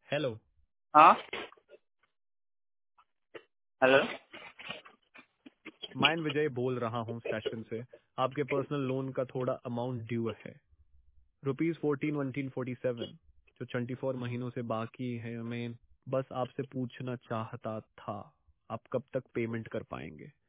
Hello. हाँ। Hello. मैं विजय बोल रहा हूँ सेशन से। आपके पर्सनल लोन का थोड़ा अमाउंट ड्यू है, ₹14,147, जो 24 महीनों से बाकी है। मैं बस आपसे पूछना चाहता था, आप कब तक पेमेंट कर पाएंगे?